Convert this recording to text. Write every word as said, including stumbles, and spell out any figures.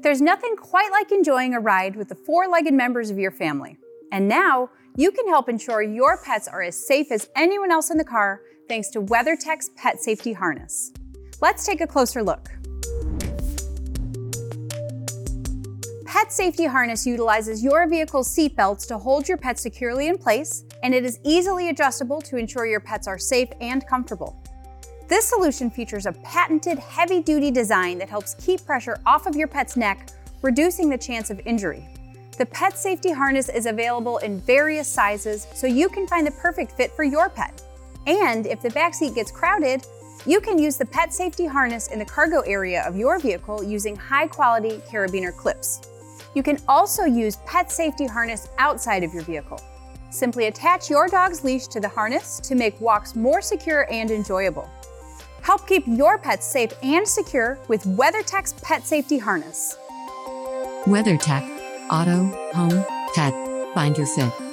There's nothing quite like enjoying a ride with the four-legged members of your family. And now, you can help ensure your pets are as safe as anyone else in the car thanks to WeatherTech's Pet Safety Harness. Let's take a closer look. Pet Safety Harness utilizes your vehicle's seat belts to hold your pet securely in place, and it is easily adjustable to ensure your pets are safe and comfortable. This solution features a patented heavy-duty design that helps keep pressure off of your pet's neck, reducing the chance of injury. The Pet Safety Harness is available in various sizes, so you can find the perfect fit for your pet. And if the backseat gets crowded, you can use the Pet Safety Harness in the cargo area of your vehicle using high-quality carabiner clips. You can also use Pet Safety Harness outside of your vehicle. Simply attach your dog's leash to the harness to make walks more secure and enjoyable. Help keep your pets safe and secure with WeatherTech's Pet Safety Harness. WeatherTech. Auto, home, pet. Find your fit.